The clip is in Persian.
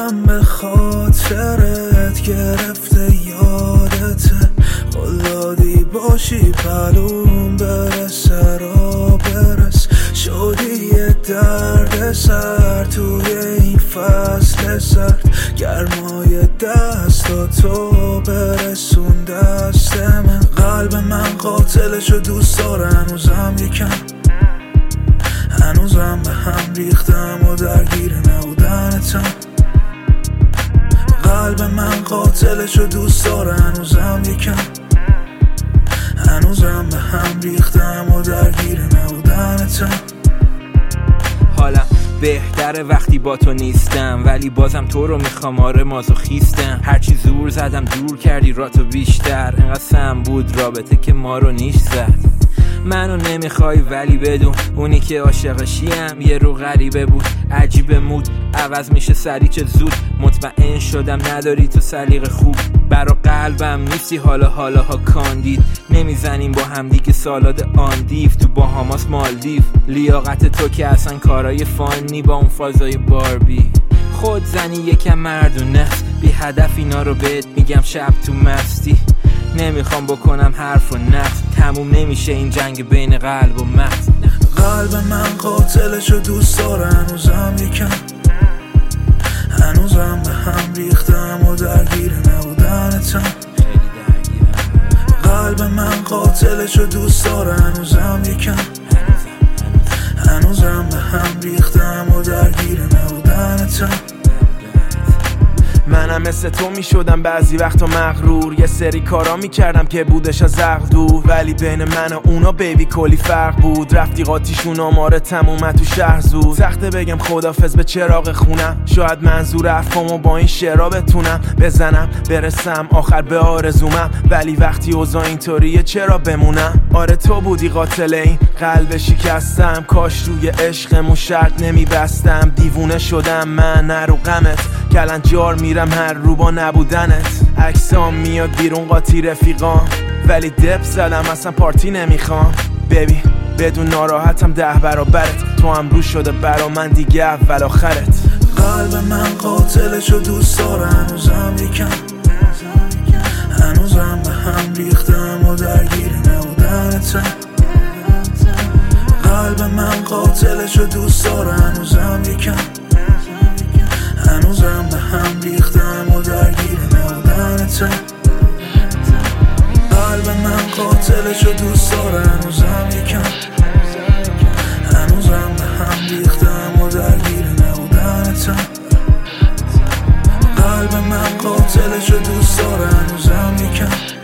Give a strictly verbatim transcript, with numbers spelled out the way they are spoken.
قلبم به خاطرت گرفته یادته، قلادی باشی پلوم برسه را برس، شدی یه درد سر توی این فصل سرد، گرمای دست تو برسون دست من. قلب من قاتلشو دوست داره، هنوزم یکم هنوزم به هم ریختم و درگیر نبودنتم. قلب من قاتلشو دوست داره، هنوزم یکم هنوزم به هم ریختم و درگیر نبودنتم. حالا بهتره وقتی با تو نیستم، ولی بازم تو رو میخوام، آره مازوخیستم. هرچی زور زدم دور کردی را تو بیشتر، انقدر سم بود رابطه که ما رو نیش زد. منو نمیخوای ولی بدون اونی که عاشقشیم یه رو غریبه بود، عجیب مود عوض میشه سری چه زود. مطمئن شدم نداری تو سلیقه خوب، برا قلبم نیستی حالا حالا ها کاندید. نمیزنیم با همدیگه سالاد آندیف تو باهاماس مالدیف، لیاقت تو که اصلا کارای فانی با اون فازای باربی. خود زنی یکم مردونه بی هدف اینا رو بهت میگم شب تو مستی. نمیخوام بکنم حرف و نقص، تموم نمیشه این جنگ بین قلب و مغز. قلب من قاتلشو دوست داره، هنوزم یکم هنوزم به هم ریختم و درگیر نبودنتم. قلب من قاتلشو دوست داره، هنوزم یکم هنوزم به هم ریختم و درگیر نبودنتم. منم مثل تو می شدم بعضی وقتا مغرور، یه سری کارا می کردم که بودش از عقل دور، ولی بین من و اونا بیبی کلی فرق بود. رفتی قاطیشون آماره تمومه تو شهر زود، سخته بگم خدافظ به چراغ خونم، شاید منظور حرفامو با این شعرها بتونم بزنم برسم آخر به آرزومم، ولی وقتی اوضاع اینطوریه چرا بمونم. آره تو بودی قاتل این قلب شکستم، کاش روی عشقمون شرط نمی بستم. دیوونه شدم من نرو غمت، کلنجار میرم هر رو با نبودنت. عکسام میاد بیرون قاطی رفیقام، ولی دپ زدم اصلا پارتی نمیخوام. بیبی بدون ناراحتم ده برابرت، تو هم رو شده برا من دیگه اول آخرت. قلب من قاتلشو دوست داره، هنوزم یکم هنوزم به هم ریختم و درگیر نبودنتم. قلب من قاتلشو دوست داره، هنوزم یکم هنوزم به هم ریختم و درگیر نبودنتم. قلب من قاتلشو دوست داره، هنوزم یکم هنوزم به هم ریختم و درگیر نبودنتم. قلب من قاتلشو دوست داره، هنوزم یکم